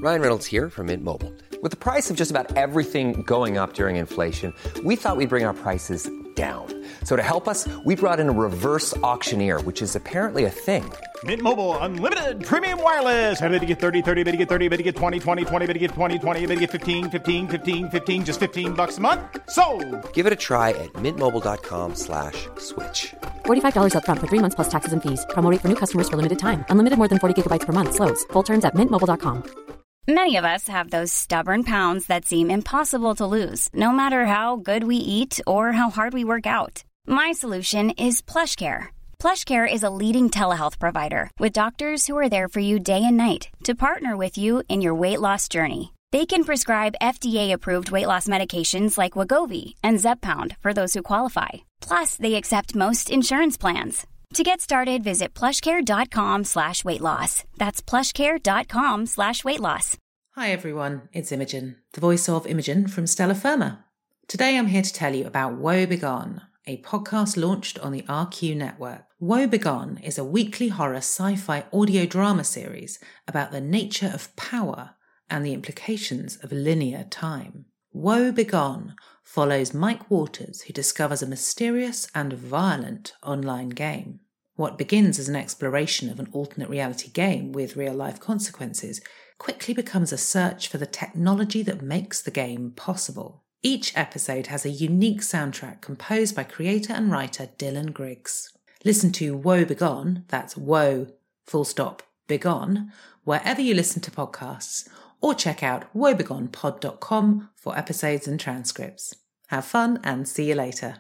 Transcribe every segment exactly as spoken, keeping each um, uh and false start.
Ryan Reynolds here from Mint Mobile. With the price of just about everything going up during inflation, we thought we'd bring our prices down. So to help us, we brought in a reverse auctioneer, which is apparently a thing. Mint Mobile Unlimited Premium Wireless. How to get thirty, thirty, how to get thirty, how to get twenty, twenty, twenty, how to get twenty, twenty, how to get fifteen, fifteen, fifteen, fifteen, just fifteen bucks a month? Sold! Give it a try at mintmobile.com slash switch. forty-five dollars up front for three months plus taxes and fees. Promo rate for new customers for limited time. Unlimited more than forty gigabytes per month. Slows full terms at mint mobile dot com. Many of us have those stubborn pounds that seem impossible to lose, no matter how good we eat or how hard we work out. My solution is PlushCare. PlushCare is a leading telehealth provider with doctors who are there for you day and night to partner with you in your weight loss journey. They can prescribe F D A-approved weight loss medications like Wegovy and Zepbound for those who qualify. Plus, they accept most insurance plans. To get started, visit plushcare.com slash weight loss. That's plushcare.com slash weight loss. Hi everyone, it's Imogen, the voice of Imogen from Stella Firma. Today I'm here to tell you about Woe Begone, a podcast launched on the R Q network. Woe Begone is a weekly horror sci-fi audio drama series about the nature of power and the implications of linear time. Woe Begone follows Mike Waters, who discovers a mysterious and violent online game. What begins as an exploration of an alternate reality game with real-life consequences quickly becomes a search for the technology that makes the game possible. Each episode has a unique soundtrack composed by creator and writer Dylan Griggs. Listen to Woe Begone, that's Woe, full stop, Begone, wherever you listen to podcasts, or check out woe begone pod dot com for episodes and transcripts. Have fun and see you later.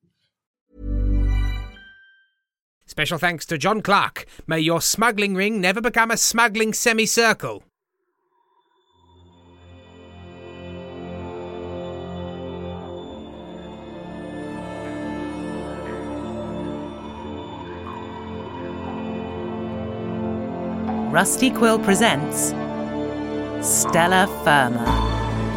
Special thanks to John Clark. May your smuggling ring never become a smuggling semicircle. Rusty Quill presents Stella Firma.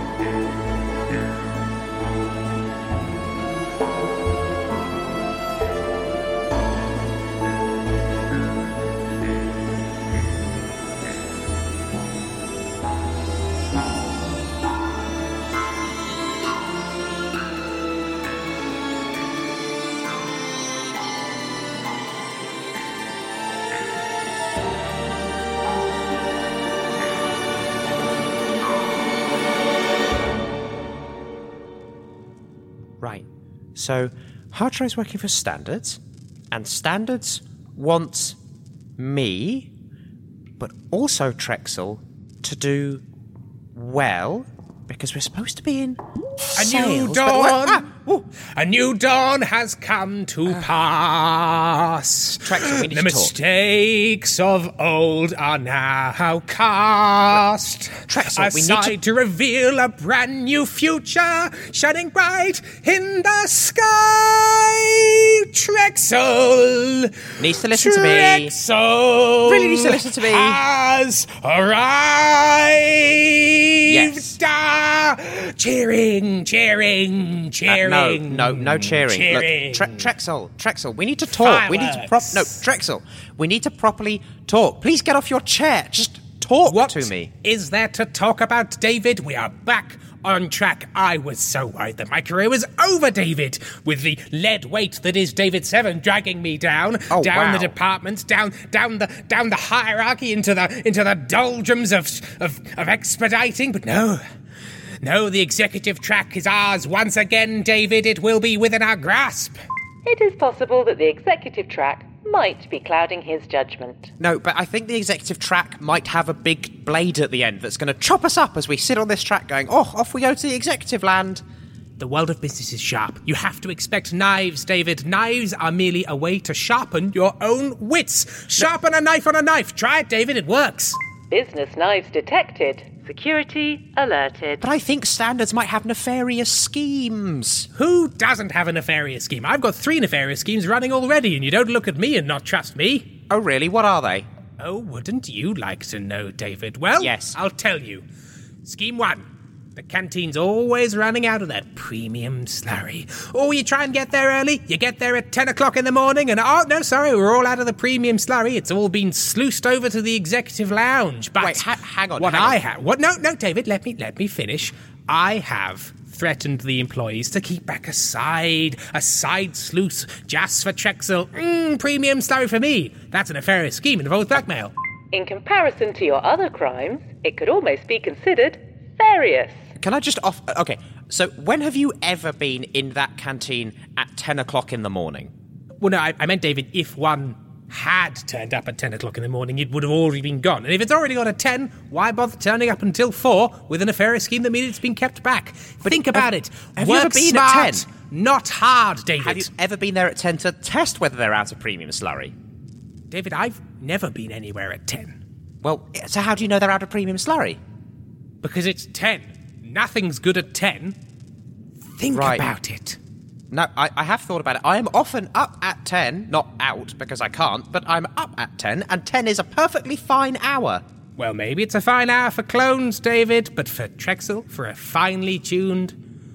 Right, so Hartro's working for Standards, and Standards wants me, but also Trexel, to do well, because we're supposed to be in A sales, new but- dawn! Ah, ooh. A new dawn has come to Uh, pass. Trexel, we need the to talk. mistakes of old are now cast. Trexel, we need aside to- to reveal a brand new future shining bright in the sky. Trexel Needs to listen to me. Trexel Really needs to listen to me. Has arrived. Yes. Ah, cheering, cheering, Uh, cheering. no, no, no cheering. Cheering. Look, Tre- Trexel, Trexel, we need to talk. We need to prop. No, Fireworks. Trexel, we need to properly talk. Please get off your chair. Just talk What to me. is there to talk about, David? We are back on track. I was so worried that my career was over, David, with the lead weight that is David Seven dragging me down, Oh, down wow. the departments, down, down the, down the hierarchy into the, into the doldrums of, of, of expediting. But no, no, the executive track is ours once again, David. It will be within our grasp. It is possible that the executive track might be clouding his judgment. No, but I think the executive track might have a big blade at the end that's going to chop us up as we sit on this track going, oh, off we go to the executive land. The world of business is sharp. You have to expect knives, David. Knives are merely a way to sharpen your own wits. Sharpen a knife on a knife. Try it, David. It works. Business knives detected. Security alerted. But I think Standards might have nefarious schemes. Who doesn't have a nefarious scheme? I've got three nefarious schemes running already, and you don't look at me and not trust me. Oh, really? What are they? Oh, wouldn't you like to know, David? Well, Yes. I'll tell you. Scheme one. The canteen's always running out of that premium slurry. Oh, you try and get there early, you get there at ten o'clock in the morning, and oh, no, sorry, we're all out of the premium slurry. It's all been sluiced over to the executive lounge. But Wait, ha- hang on. What hang I on. have... What? No, no, David, let me, let me finish. I have threatened the employees to keep back a side, a side sluice just for Trexel. Mmm, premium slurry for me. That's a nefarious scheme and involves blackmail. In comparison to your other crimes, it could almost be considered various. Can I just off... Okay, so when have you ever been in that canteen at ten o'clock in the morning? Well, no, I, I meant, David, if one had turned up at ten o'clock in the morning, it would have already been gone. And if it's already gone at ten, why bother turning up until four with a nefarious scheme that means it's been kept back? But think about have, it. Have Work you ever been smart, at ten? Not hard, David. Have you ever been there at ten to test whether they're out of premium slurry? David, I've never been anywhere at ten. Well, so how do you know they're out of premium slurry? Because it's ten. Nothing's good at ten. Think Right. about it. No, I, I have thought about it. I am often up at ten, not out because I can't, but I'm up at ten, and ten is a perfectly fine hour. Well, maybe it's a fine hour for clones, David, but for Trexel, for a finely tuned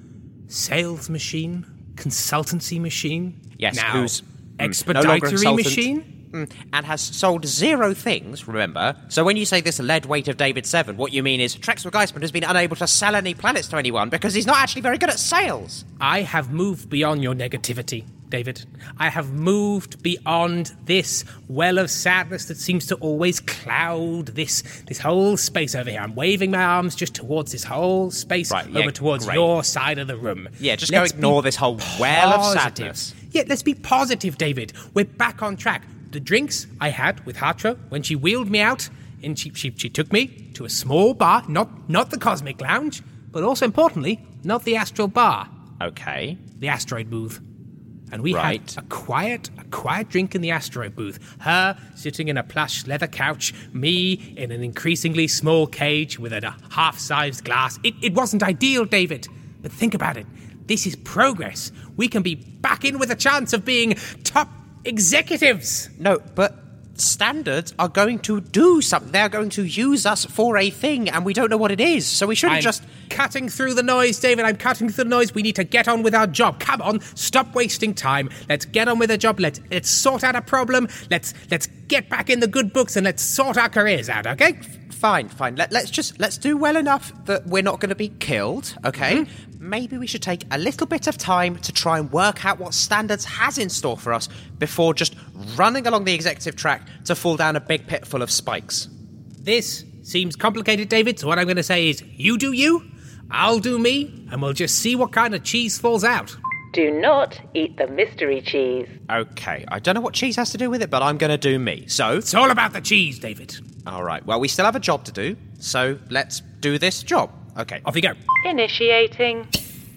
sales machine, consultancy machine, Yes, now, who's mm, no longer a expeditory consultant, machine. mm, and has sold zero things, remember? So when you say this lead weight of David Seven, what you mean is Trexel Geisman has been unable to sell any planets to anyone because he's not actually very good at sales. I have moved beyond your negativity, David. I have moved beyond this well of sadness that seems to always cloud this this whole space over here. I'm waving my arms just towards this whole space Right, yeah, over towards great. your side of the room. Yeah, just Let's go ignore be this whole well of positive. sadness. Yeah, let's be positive, David. We're back on track. The drinks I had with Hartro when she wheeled me out, and she, she, she took me to a small bar, not, not the Cosmic Lounge, but also importantly, not the Astral Bar, Okay. the Asteroid Booth. And we Right. had a quiet, a quiet drink in the Asteroid Booth. Her sitting in a plush leather couch, me in an increasingly small cage with a half-sized glass. It, it wasn't ideal, David, but think about it. This is progress. We can be back in with a chance of being top executives. No, but standards are going to do something. They're going to use us for a thing, and we don't know what it is. So we shouldn't I'm just... cutting through the noise, David. I'm cutting through the noise. We need to get on with our job. Come on, stop wasting time. Let's get on with the job. Let's let's sort out a problem. Let's let's get back in the good books and let's sort our careers out. Okay? Fine, fine. Let, let's just... Let's do well enough that we're not going to be killed, okay? Mm-hmm. Maybe we should take a little bit of time to try and work out what Standards has in store for us before just running along the executive track to fall down a big pit full of spikes. This seems complicated, David. So what I'm going to say is, you do you, I'll do me, and we'll just see what kind of cheese falls out. Do not eat the mystery cheese. Okay, I don't know what cheese has to do with it, but I'm going to do me. So... It's all about the cheese, David. All right, well, we still have a job to do, so let's do this job. Okay. Off you go. Initiating.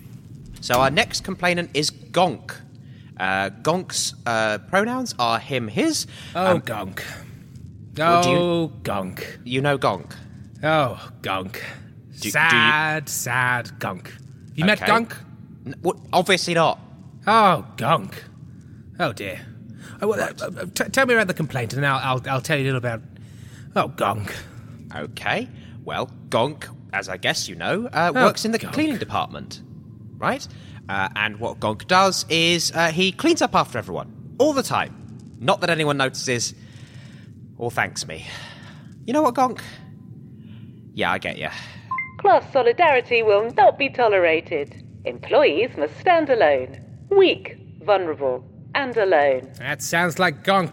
So our next complainant is Gonk. Uh, Gonk's uh, pronouns are him, his. Oh, Um, Gonk. Well, do you- Oh, Gonk. You know Gonk. Oh, Gonk. do sad, sad Gonk. You met Okay. Gonk? N- well, obviously not. Oh, Gonk. Oh, dear. Oh, well, uh, uh, t- tell me about the complaint, and I'll, I'll, I'll tell you a little about... Oh, Gonk. Okay. Well, Gonk, as I guess you know, uh, works in the Gonk. cleaning department, right? Uh, and what Gonk does is uh, he cleans up after everyone, all the time. Not that anyone notices or thanks me. You know what, Gonk? Yeah, I get you. Class solidarity will not be tolerated. Employees must stand alone. Weak, vulnerable, and alone. That sounds like Gonk.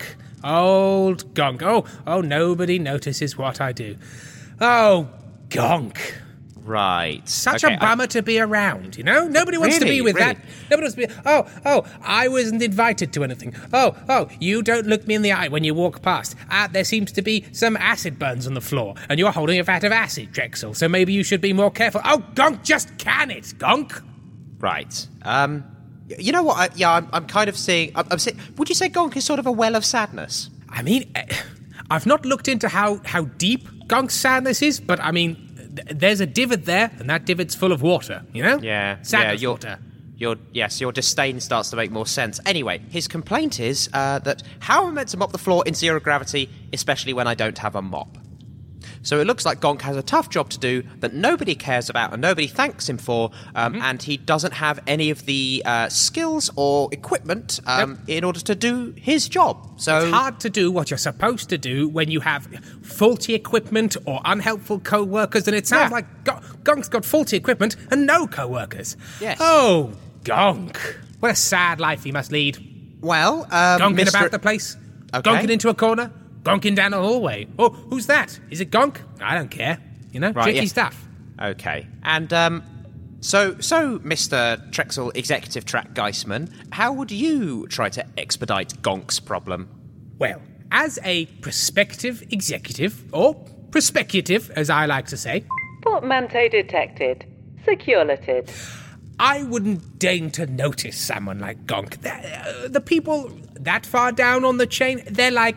Old Gonk. Oh, oh, nobody notices what I do. Oh, Gonk. Right. Such Okay, a I- bummer to be around, you know? Nobody wants to Really? be with Really? that. Nobody wants to be... Oh, oh, I wasn't invited to anything. Oh, oh, you don't look me in the eye when you walk past. Ah, there seems to be some acid burns on the floor, and you're holding a vat of acid, Drexel, so maybe you should be more careful. Oh, Gonk, just can it, Gonk. Right. Um, y- you know what? I, yeah, I'm, I'm kind of seeing... I'm, I'm see- would you say Gonk is sort of a well of sadness? I mean, eh, I've not looked into how, how deep Gonk's sadness is, but I mean, th- there's a divot there, and that divot's full of water, you know? Yeah. Sadness yeah, your, water. Your, yes, your disdain starts to make more sense. Anyway, his complaint is uh, that how am I meant to mop the floor in zero gravity, especially when I don't have a mop? So it looks like Gonk has a tough job to do that nobody cares about and nobody thanks him for, um, mm-hmm. and he doesn't have any of the uh, skills or equipment um, yep. in order to do his job. So it's hard to do what you're supposed to do when you have faulty equipment or unhelpful co-workers, and it sounds yeah. like Go- Gonk's got faulty equipment and no co-workers. Yes. Oh, Gonk. What a sad life he must lead. Well, um, Gonking Mister about the place, okay. gonking into a corner, gonking down a hallway. Oh, who's that? Is it Gonk? I don't care. You know, right, tricky yeah. stuff. Okay. And, um, so, so, Mister Trexel, Executive Track Geisman, how would you try to expedite Gonk's problem? Well, as a prospective executive, or prospective, as I like to say... Portmanteau detected. Securelated. I wouldn't deign to notice someone like Gonk. The, uh, the people that far down on the chain, they're like...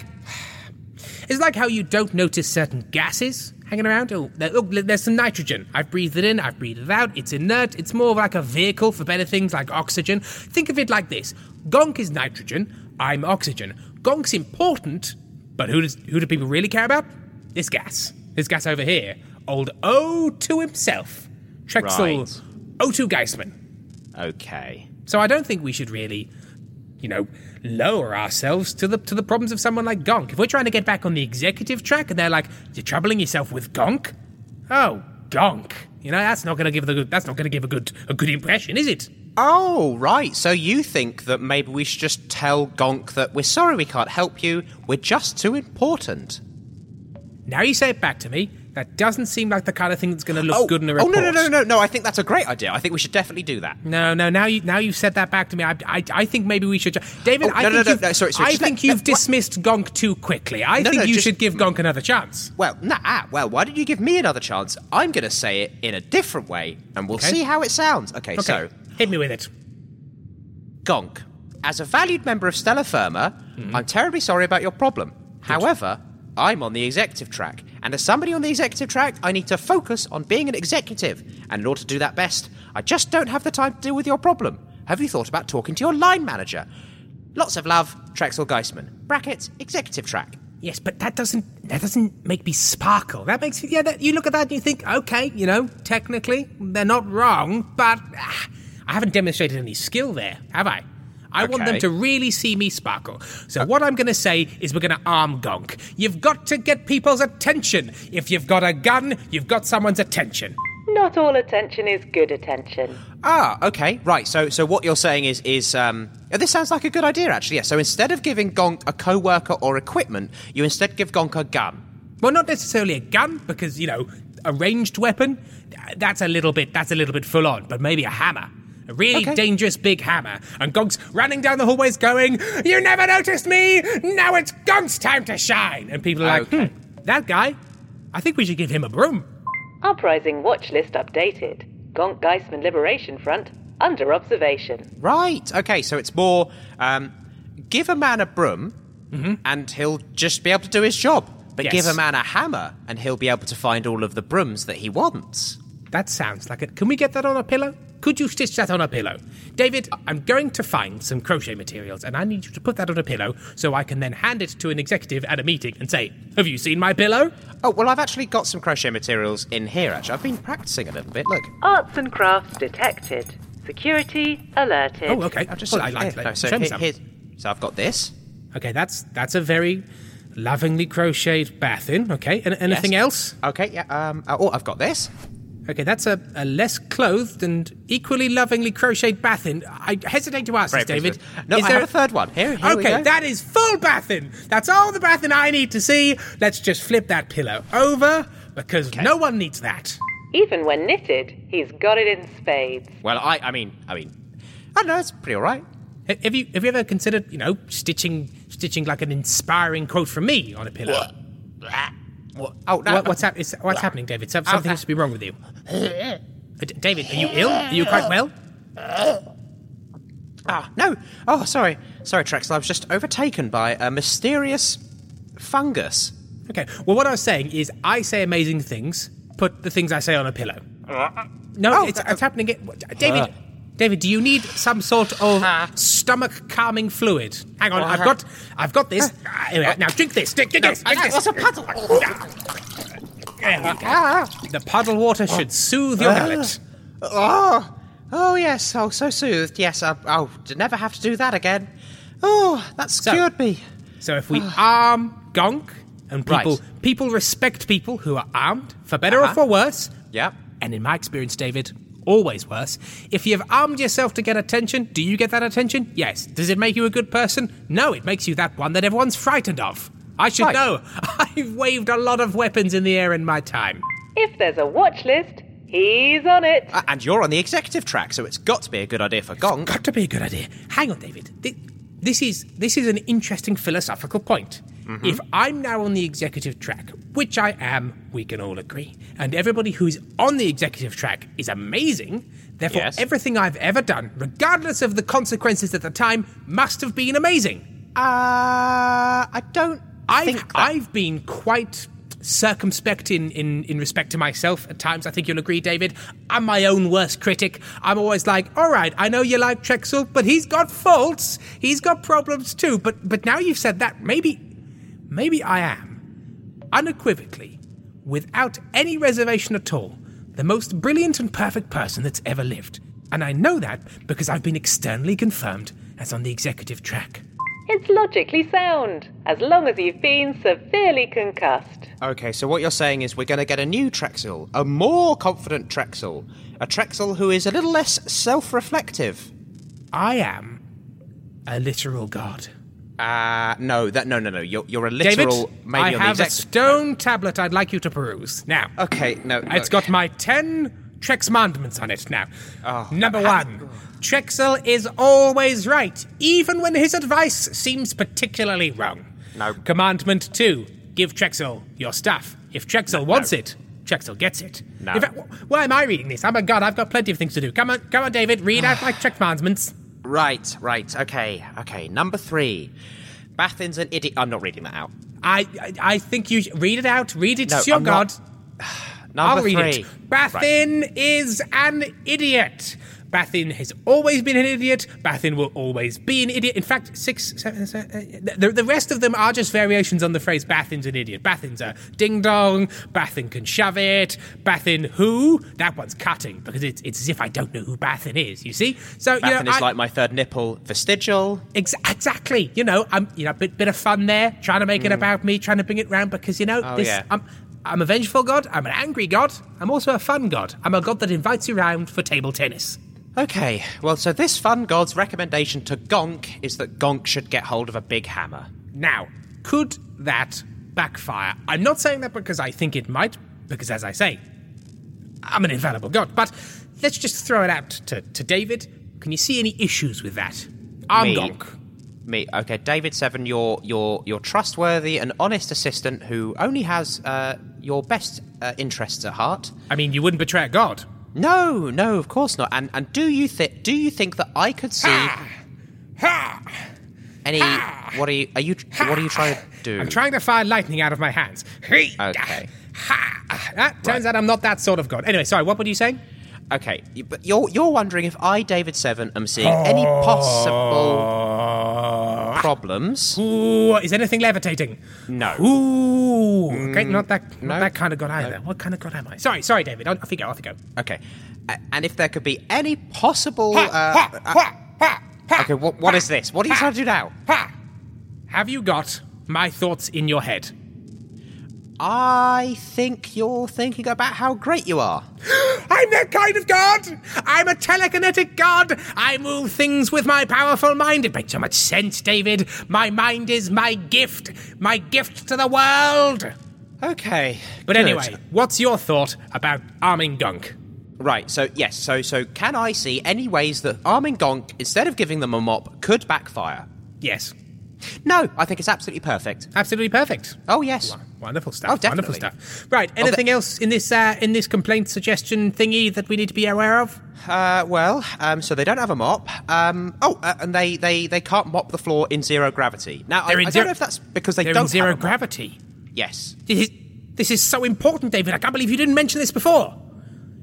It's like how you don't notice certain gases hanging around. Oh, there, look, there's some nitrogen. I've breathed it in, I've breathed it out. It's inert. It's more of like a vehicle for better things like oxygen. Think of it like this. Gonk is nitrogen, I'm oxygen. Gonk's important, but who does who do people really care about? This gas. This gas over here. Old O two himself. Trexel right. O two Geisman. Okay. So I don't think we should really, you know, lower ourselves to the to the problems of someone like Gonk. If we're trying to get back on the executive track and they're like, you're troubling yourself with Gonk? Oh, Gonk. You know, that's not going to give the good, that's not going to give a good a good impression, is it? Oh, right. So you think that maybe we should just tell Gonk that we're sorry we can't help you, we're just too important. Now you say it back to me. That doesn't seem like the kind of thing that's going to look oh, good in a report. Oh, no, no, no, no, no. I think that's a great idea. I think we should definitely do that. No, no, now, you, now you've said that back to me. I, I, I think maybe we should... Ju- David, oh, I no, think no, you've, no, no, sorry, sorry, I just think let, you've let, dismissed Gonk too quickly. I no, think no, you just, should give Gonk another chance. Well, nah, ah, well, why don't you give me another chance? I'm going to say it in a different way, and we'll okay. see how it sounds. Okay, okay, so... Hit me with it. Gonk, as a valued member of Stellar Firma, mm-hmm. I'm terribly sorry about your problem. Good. However... I'm on the executive track, and as somebody on the executive track, I need to focus on being an executive, and in order to do that best, I just don't have the time to deal with your problem. Have you thought about talking to your line manager? Lots of love, Trexel Geisman. Brackets, executive track. Yes, but that doesn't that doesn't make me sparkle. That makes me, yeah, that, you look at that and you think, okay, you know, technically, they're not wrong, but ah, I haven't demonstrated any skill there, have I? I okay. want them to really see me sparkle. So what I'm going to say is we're going to arm Gonk. You've got to get people's attention. If you've got a gun, you've got someone's attention. Not all attention is good attention. Ah, okay, right. So so what you're saying is, is um, this sounds like a good idea, actually. Yeah. So instead of giving Gonk a co-worker or equipment, you instead give Gonk a gun. Well, not necessarily a gun, because, you know, a ranged weapon, that's a little bit, that's a little bit full on, but maybe a hammer. A really okay. dangerous big hammer. And Gonk's running down the hallways going, you never noticed me! Now it's Gonk's time to shine! And people are okay. like, hmm, that guy, I think we should give him a broom. Uprising watch list updated. Gonk Geisman Liberation Front under observation. Right, okay, so it's more, um, give a man a broom, mm-hmm. and he'll just be able to do his job. But yes. give a man a hammer, and he'll be able to find all of the brooms that he wants. That sounds like it. Can we get that on a pillow? Could you stitch that on a pillow? David, I'm going to find some crochet materials, and I need you to put that on a pillow so I can then hand it to an executive at a meeting and say, have you seen my pillow? Oh, well, I've actually got some crochet materials in here, actually. I've been practicing a little bit, look. Arts and crafts detected. Security alerted. Oh, okay. I've just well, I like that. No, so, Show me here, some. Here, so I've got this. Okay, that's that's a very lovingly crocheted bathin. Okay, and anything yes. else? Okay, yeah. Um. Oh, I've got this. Okay, that's a, a less clothed and equally lovingly crocheted bathin. I hesitate to ask Very this, David. No, is I there... have a third one. Here, here okay, we go. that is full bathin. That's all the bathin I need to see. Let's just flip that pillow over, because okay. no one needs that. Even when knitted, he's got it in spades. Well, I, I mean, I mean, I don't know, it's pretty all right. Have you have you ever considered, you know, stitching stitching like an inspiring quote from me on a pillow? What? Oh, no. What, what's, hap- is, what's happening, David? Something oh, seems to be wrong with you. Uh, David, are you ill? Are you quite well? Ah, no. Oh, sorry. Sorry, Trexel. I was just overtaken by a mysterious fungus. Okay. Well, what I was saying is I say amazing things, put the things I say on a pillow. No, oh, it's, uh, it's happening. David, uh, David, do you need some sort of uh, stomach-calming fluid? Hang on, uh, I've got I've got this. Uh, anyway, now, drink this. Drink, drink no, this. Drink uh, this. What's a puddle? There we go. The puddle water should soothe your palate. Oh, oh yes. Oh, so soothed. Yes, I, I'll never have to do that again. Oh, that's So- cured me. So if we arm Gonk, and people Right. people respect people who are armed, for better or Uh-huh. for worse, Yep. and in my experience, David, always worse. If you've armed yourself to get attention, do you get that attention? Yes. Does it make you a good person? No, it makes you that one that everyone's frightened of. I should Right. know. I've waved a lot of weapons in the air in my time. If there's a watch list, he's on it. Uh, and you're on the executive track, so it's got to be a good idea for Gonk. Got to be a good idea. Hang on, David. Th- This is this is an interesting philosophical point. Mm-hmm. If I'm now on the executive track, which I am, we can all agree, and everybody who's on the executive track is amazing, therefore Yes. everything I've ever done, regardless of the consequences at the time, must have been amazing. Uh, I don't I've think that... I've been quite circumspect in, in, in respect to myself at times. I think you'll agree, David. I'm my own worst critic. I'm always like, all right, I know you like Trexel, but he's got faults. He's got problems too. But but now you've said that, maybe maybe I am, unequivocally, without any reservation at all, the most brilliant and perfect person that's ever lived. And I know that because I've been externally confirmed as on the executive track. It's logically sound, as long as you've been severely concussed. Okay, so what you're saying is we're going to get a new Trexel, a more confident Trexel, a Trexel who is a little less self-reflective. I am a literal god. Uh, no, that no, no, no. You're you're a literal. David, maybe I on the have a exec- stone tablet I'd like you to peruse. Now, Okay, no. it's look. got my ten Trex Commandments on it now. Oh. Number one, Trexel is always right, even when his advice seems particularly wrong. No. Commandment two, give Trexel your stuff. If Trexel wants it, Trexel gets it. No. In fact, wh- why am I reading this? I'm a god, I've got plenty of things to do. Come on, come on, David, read out my Trex Commandments. Right, right. Okay, okay. Number three, Bathin's an idiot. I'm not reading that out. I, I I think you sh- read it out. Read it No, to your I'm god. not- Number I'll read three. it. Bathin is an idiot. Bathin has always been an idiot. Bathin will always be an idiot. In fact, six, seven, seven, uh, the, the rest of them are just variations on the phrase Bathin's an idiot. Bathin's a ding-dong. Bathin can shove it. Bathin who? That one's cutting, because it's, it's as if I don't know who Bathin is, you see? So, Bathin you know, is I- like my third nipple, vestigial. Ex- exactly. You know, I'm you know a bit, bit of fun there, trying to make it about me, trying to bring it round because you know Oh, this. yeah. I'm I'm a vengeful god. I'm an angry god. I'm also a fun god. I'm a god that invites you round for table tennis. Okay, well, so this fun god's recommendation to Gonk is that Gonk should get hold of a big hammer. Now, could that backfire? I'm not saying that because I think it might, because as I say, I'm an infallible god. But let's just throw it out to, to David. Can you see any issues with that? I'm Me? Gonk. Me, okay, David Seven, you're you're you're trustworthy and honest assistant who only has uh, your best uh, interests at heart. I mean, you wouldn't betray a god. No, no, of course not. And and do you think do you think that I could see Ha! any? What are you? Are you? What are you trying to do? I'm trying to fire lightning out of my hands. Okay. Okay. Ha! Ah, turns out I'm not that sort of god. Anyway, sorry, what were you saying? Okay, you- but you're you're wondering if I, David Seven, am seeing any possible problems? Ooh, is anything levitating? No. Ooh, okay, not that, not no. that kind of god either. What kind of god am I? Sorry, sorry, David. Off you go, off you go. Okay, A- and if there could be any possible. Uh, uh, okay, what what is this? What are you trying to do now? Ha! Have you got my thoughts in your head? I think you're thinking about how great you are. I'm that kind of god! I'm a telekinetic god! I move things with my powerful mind. It makes so much sense, David. My mind is my gift. My gift to the world. Okay, But good. anyway, what's your thought about arming Gonk? Right, so yes, so so can I see any ways that arming Gonk, instead of giving them a mop, could backfire? Yes. No, I think it's absolutely perfect. Absolutely perfect. Oh, yes. Wonderful stuff. Oh, Wonderful definitely. stuff. Right. Anything else in this uh, in this complaint suggestion thingy that we need to be aware of? Uh, well, um, so they don't have a mop. Um, oh, uh, and they, they, they can't mop the floor in zero gravity. Now, I, They're in I zero- don't know if that's because they They're don't in zero have a mop. gravity. Yes. This is, this is so important, David. I can't believe you didn't mention this before.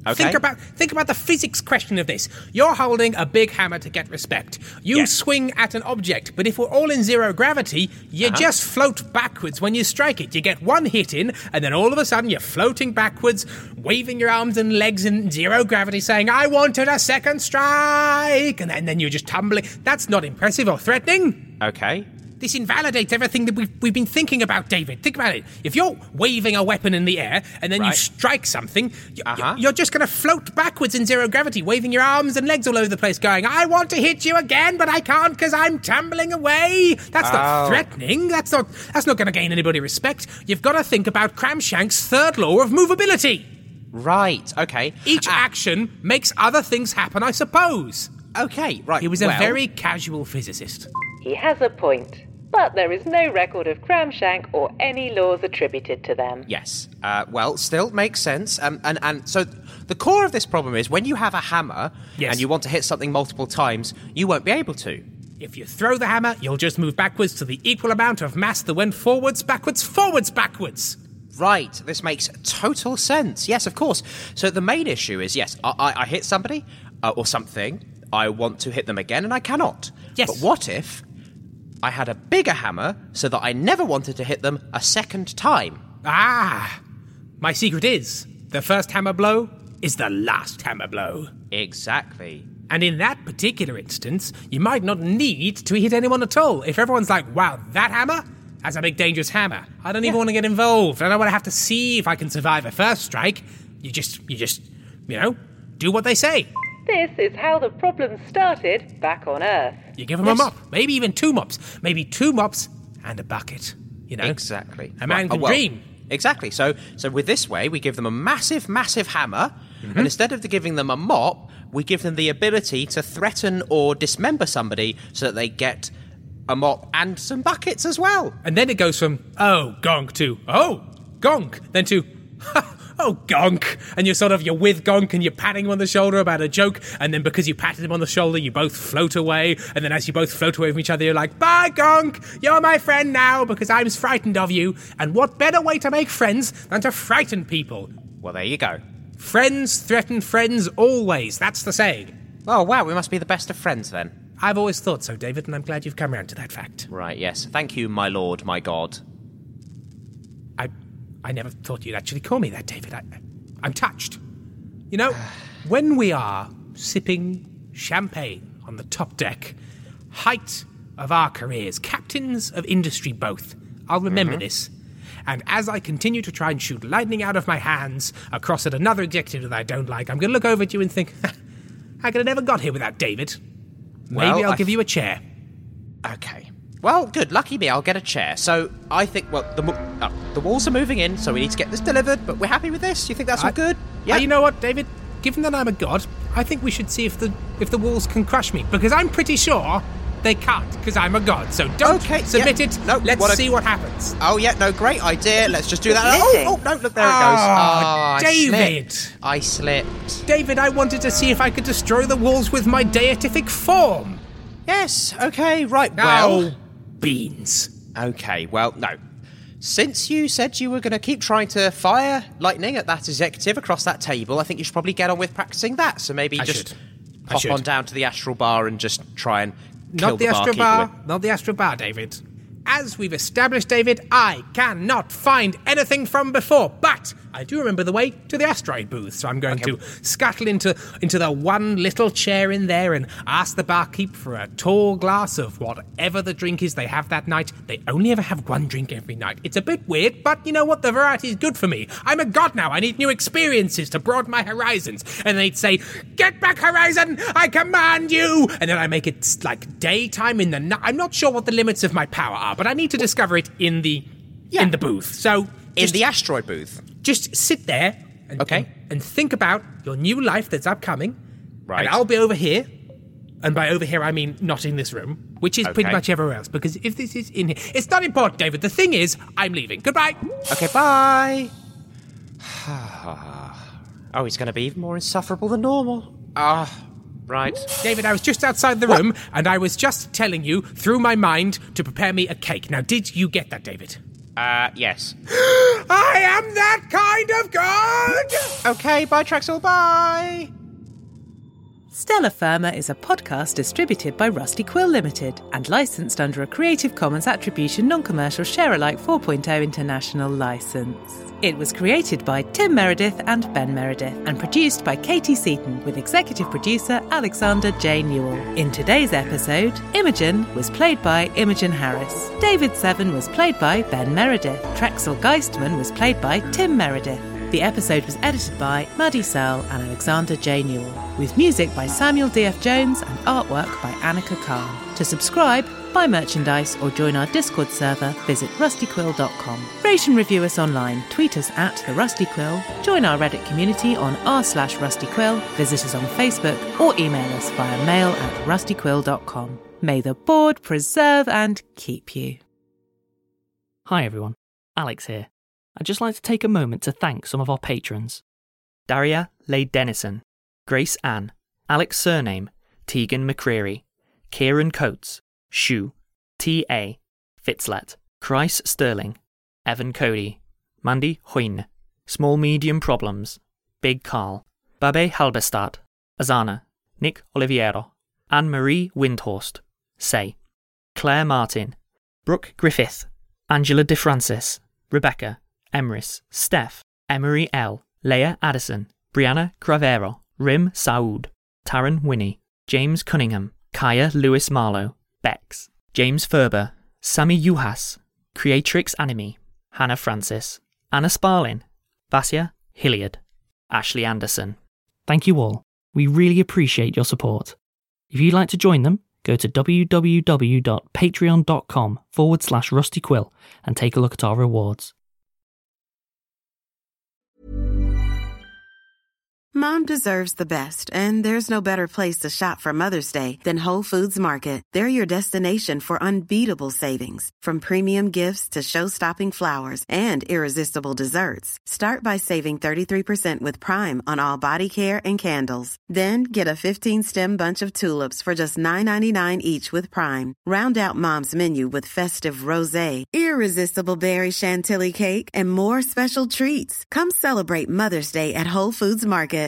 Okay. Think about think about the physics question of this. You're holding a big hammer to get respect. You Yes. swing at an object, but if we're all in zero gravity, you Uh-huh. just float backwards when you strike it. You get one hit in, and then all of a sudden you're floating backwards, waving your arms and legs in zero gravity, saying, I wanted a second strike! And then, and then you're just tumbling. That's not impressive or threatening. Okay. This invalidates everything that we've, we've been thinking about, David. Think about it. If you're waving a weapon in the air and then you Right. strike something, y- Uh-huh. y- you're just going to float backwards in zero gravity, waving your arms and legs all over the place, going, I want to hit you again, but I can't because I'm tumbling away. That's not Oh. threatening. That's not that's not going to gain anybody respect. You've got to think about Cramshank's third law of movability. Right, okay. Each Ah, action makes other things happen, I suppose. Okay, right. He was a well, very casual physicist. He has a point, but there is no record of Cramshank or any laws attributed to them. Yes. Uh, well, still makes sense. Um, and, and so the core of this problem is when you have a hammer Yes. and you want to hit something multiple times, you won't be able to. If you throw the hammer, you'll just move backwards to the equal amount of mass that went forwards, backwards, forwards, backwards. Right, this makes total sense. Yes, of course. So the main issue is, yes, I, I, I hit somebody uh, or something, I want to hit them again and I cannot. Yes. But what if I had a bigger hammer so that I never wanted to hit them a second time? Ah, my secret is the first hammer blow is the last hammer blow. Exactly. And in that particular instance, you might not need to hit anyone at all. If everyone's like, wow, that hammer? That's a big dangerous hammer. I don't even want to get involved. I don't want to have to see if I can survive a first strike. You just, you just, you know, do what they say. This is how the problem started back on Earth. You give them Yes. a mop, maybe even two mops, maybe two mops and a bucket. You know, Exactly. A man Right, can oh, well, dream. Exactly. So, so with this way, we give them a massive, massive hammer, Mm-hmm. and instead of giving them a mop, we give them the ability to threaten or dismember somebody so that they get a mop and some buckets as well. And then it goes from, oh, gonk, to, oh, gonk, then to, oh, gonk. And you're sort of, you're with gonk and you're patting him on the shoulder about a joke. And then because you patted him on the shoulder, you both float away. And then as you both float away from each other, you're like, bye, gonk. You're my friend now because I'm frightened of you. And what better way to make friends than to frighten people? Well, there you go. Friends threaten friends always. That's the saying. Oh, wow, we must be the best of friends then. I've always thought so, David, and I'm glad you've come round to that fact. Right, yes. Thank you, my lord, my god. I I never thought you'd actually call me that, David. I, I'm touched. You know, when we are sipping champagne on the top deck, height of our careers, captains of industry both, I'll remember this. And as I continue to try and shoot lightning out of my hands across at another executive that I don't like, I'm going to look over at you and think, I could have never got here without David. Maybe Well, I'll I give th- you a chair. Okay. Well, good. Lucky me, I'll get a chair. So, I think, well, the, mo- oh, the walls are moving in, so we need to get this delivered, but we're happy with this? You think that's all I- good? Uh, you know what, David? Given that I'm a god, I think we should see if the if the walls can crush me, because I'm pretty sure they can't, because I'm a god. So don't Okay, submit yeah. it. No, Let's what a- see what happens. Oh, yeah, no, great idea. Let's just do that. Knitting. Oh, oh, no, look, there it goes. Ah, Oh, I David. slipped. I slipped. David, I wanted to see if I could destroy the walls with my deific form. Yes, okay, right, well... Oh, beans. Okay, well, no. Since you said you were going to keep trying to fire lightning at that executive across that table, I think you should probably get on with practicing that. So maybe I just should. I pop should. on down to the astral bar and just try and kill Not the, the Astro barkeeper Bar, with- not the Astro Bar, David. As we've established, David, I cannot find anything from before, but I do remember the way to the asteroid booth, so I'm going to scuttle into into the one little chair in there and ask the barkeep for a tall glass of whatever the drink is they have that night. They only ever have one drink every night. It's a bit weird, but you know what? The variety is good for me. I'm a god now. I need new experiences to broaden my horizons. And they'd say, "Get back, Horizon! I command you!" And then I make it like daytime in the night. I'm not sure what the limits of my power are, but I need to discover it in the Yeah. in the booth. So in just, the asteroid booth. just sit there and, Okay. and, and think about your new life that's upcoming. Right. And I'll be over here. And by over here, I mean not in this room, which is pretty Okay. much everywhere else. Because if this is in here, it's not important, David. The thing is, I'm leaving. Goodbye. Okay, bye. Oh, he's going to be even more insufferable than normal. Ah, right. David, I was just outside the room, and I was just telling you through my mind to prepare me a cake. Now, did you get that, David? Uh, yes. I am that kind of god! Okay, bye, Trexel, bye! Stella Firma is a podcast distributed by Rusty Quill Limited and licensed under a Creative Commons Attribution Non-Commercial Share-alike four point oh international license. It was created by Tim Meredith and Ben Meredith and produced by Katie Seaton with executive producer Alexander J. Newell. In today's episode, Imogen was played by Imogen Harris. David Seven was played by Ben Meredith. Trexel Geistman was played by Tim Meredith. The episode was edited by Maddie Searle and Alexander J. Newell, with music by Samuel D F Jones and artwork by Annika Khan. To subscribe, buy merchandise or join our Discord server, visit rusty quill dot com. Rate and review us online, tweet us at The Rusty Quill, join our Reddit community on r slash rustyquill, visit us on Facebook or email us via mail at rusty quill dot com. May the board preserve and keep you. Hi everyone, Alex here. I'd just like to take a moment to thank some of our patrons. Daria Leigh Dennison, Grace Ann, Alex Surname, Tegan McCreary, Kieran Coates, Shu, T A, Fitzlet, Chris Sterling, Evan Cody, Mandy Hoyne, Small Medium Problems, Big Carl, Babe Halberstadt, Azana, Nick Oliviero, Anne-Marie Windhorst, Say, Claire Martin, Brooke Griffith, Angela DeFrancis, Rebecca, Emrys, Steph, Emery L, Leah Addison, Brianna Cravero, Rim Saud, Taryn Winnie, James Cunningham, Kaya Lewis Marlowe, Bex, James Ferber, Sammy Uhas, Creatrix Anime, Hannah Francis, Anna Sparlin, Vasya Hilliard, Ashley Anderson. Thank you all. We really appreciate your support. If you'd like to join them, go to www.patreon.com forward slash rustyquill and take a look at our rewards. Mom deserves the best, and there's no better place to shop for Mother's Day than Whole Foods Market. They're your destination for unbeatable savings, from premium gifts to show-stopping flowers and irresistible desserts. Start by saving thirty-three percent with Prime on all body care and candles. Then get a fifteen-stem bunch of tulips for just nine ninety-nine each with Prime. Round out Mom's menu with festive rosé, irresistible berry chantilly cake, and more special treats. Come celebrate Mother's Day at Whole Foods Market.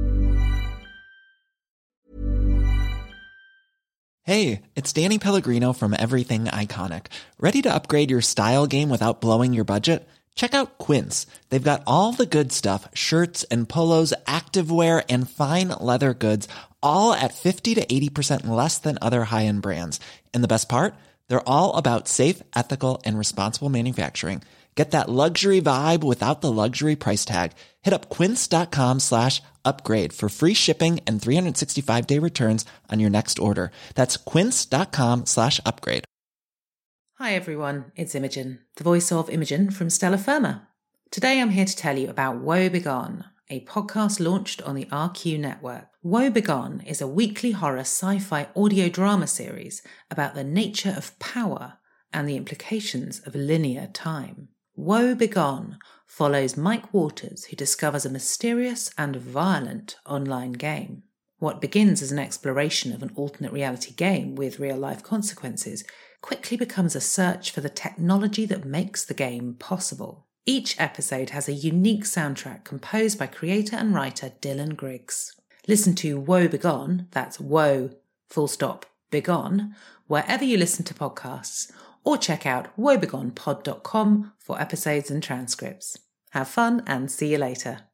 Hey, it's Danny Pellegrino from Everything Iconic. Ready to upgrade your style game without blowing your budget? Check out Quince. They've got all the good stuff, shirts and polos, activewear, and fine leather goods, all at fifty to eighty percent less than other high-end brands. And the best part? They're all about safe, ethical, and responsible manufacturing. Get that luxury vibe without the luxury price tag. Hit up quince.com slash upgrade for free shipping and three sixty-five day returns on your next order. That's quince.com slash upgrade. Hi everyone, it's Imogen, the voice of Imogen from Stella Firma. Today I'm here to tell you about Woe Begone, a podcast launched on the R Q network. Woe Begone is a weekly horror sci-fi audio drama series about the nature of power and the implications of linear time. Woe Begone follows Mike Waters, who discovers a mysterious and violent online game. What begins as an exploration of an alternate reality game with real-life consequences quickly becomes a search for the technology that makes the game possible. Each episode has a unique soundtrack composed by creator and writer Dylan Griggs. Listen to Woe Begone, that's Woe, full stop, Begone, wherever you listen to podcasts, or check out woe begone pod dot com for episodes and transcripts. Have fun and see you later.